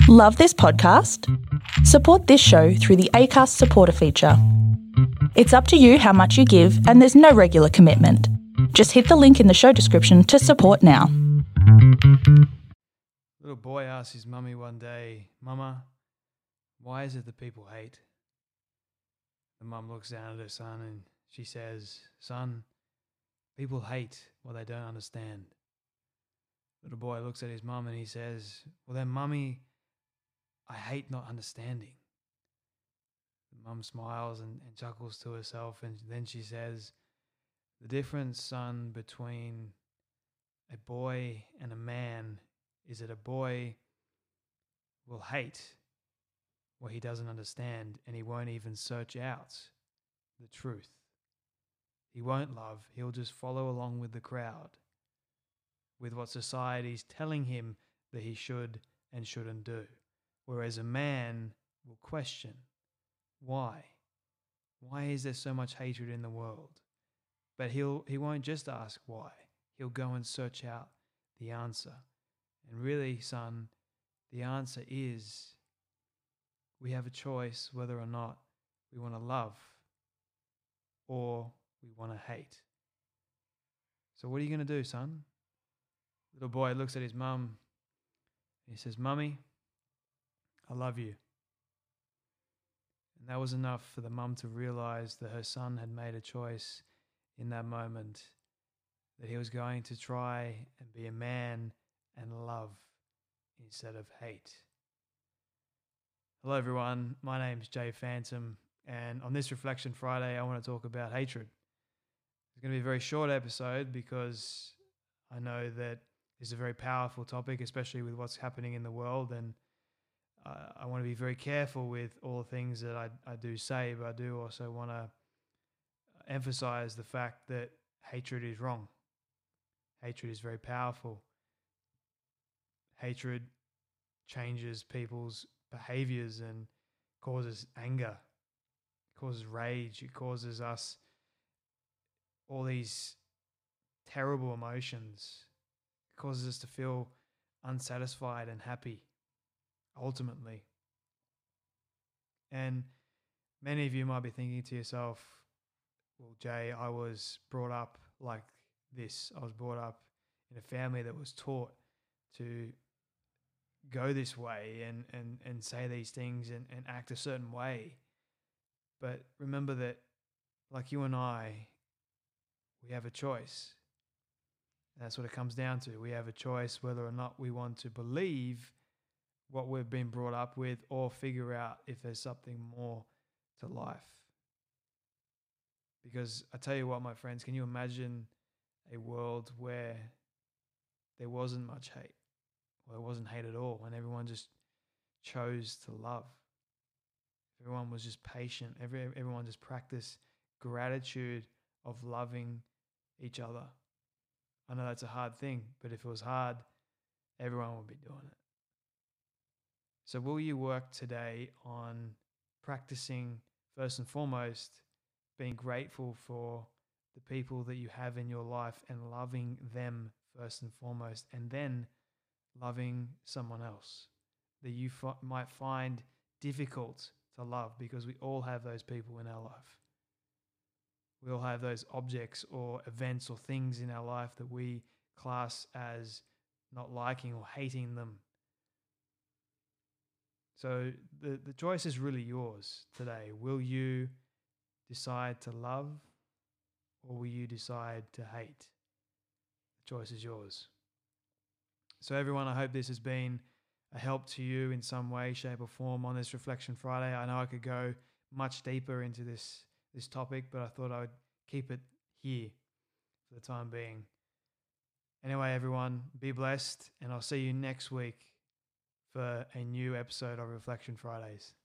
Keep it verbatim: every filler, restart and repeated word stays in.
Love this podcast? Support this show through the Acast supporter feature. It's up to you how much you give, and there's no regular commitment. Just hit the link in the show description to support now. Little boy asked his mummy one day, "Mama, why is it that people hate?" The mum looks down at her son and she says, "Son, people hate what they don't understand." Little boy looks at his mum and he says, "Well then, mummy, I hate not understanding." The mum smiles and, and chuckles to herself, and then she says, "The difference, son, between a boy and a man is that a boy will hate what he doesn't understand, and he won't even search out the truth. He won't love, he'll just follow along with the crowd, with what society's telling him that he should and shouldn't do. Whereas a man will question, why? Why is there so much hatred in the world?" But he'll he won't just ask why. He'll go and search out the answer. And really, son, the answer is we have a choice whether or not we want to love or we want to hate. So what are you going to do, son? Little boy looks at his mum and he says, "Mummy, I love you." And that was enough for the mum to realize that her son had made a choice in that moment, that he was going to try and be a man and love instead of hate. Hello everyone, my name's Jay Phantom, and on this Reflection Friday I want to talk about hatred. It's going to be a very short episode because I know that it's a very powerful topic, especially with what's happening in the world, and uh, I want to be very careful with all the things that I, I do say, but I do also want to emphasize the fact that hatred is wrong. Hatred is very powerful. Hatred changes people's behaviors and causes anger, causes rage, it causes us all these terrible emotions. It causes us to feel unsatisfied and happy, ultimately. And many of you might be thinking to yourself, "Well, Jay, I was brought up like this. I was brought up in a family that was taught to go this way and, and, and say these things and, and act a certain way." But remember that, like you and I, we have a choice. That's what it comes down to. We have a choice whether or not we want to believe what we've been brought up with or figure out if there's something more to life. Because I tell you what, my friends, can you imagine a world where there wasn't much hate, or there wasn't hate at all, and everyone just chose to love? Everyone was just patient. Every, everyone just practiced gratitude of loving each other. I know that's a hard thing, but if it was hard, everyone would be doing it. So will you work today on practicing, first and foremost, being grateful for the people that you have in your life and loving them first and foremost, and then loving someone else that you f- might find difficult to love, because we all have those people in our life. We all have those objects or events or things in our life that we class as not liking or hating them. So the, the choice is really yours today. Will you decide to love, or will you decide to hate? The choice is yours. So everyone, I hope this has been a help to you in some way, shape or form on this Reflection Friday. I know I could go much deeper into this, this topic, but I thought I would keep it here for the time being. Anyway, everyone, be blessed, and I'll see you next week for a new episode of Reflection Fridays.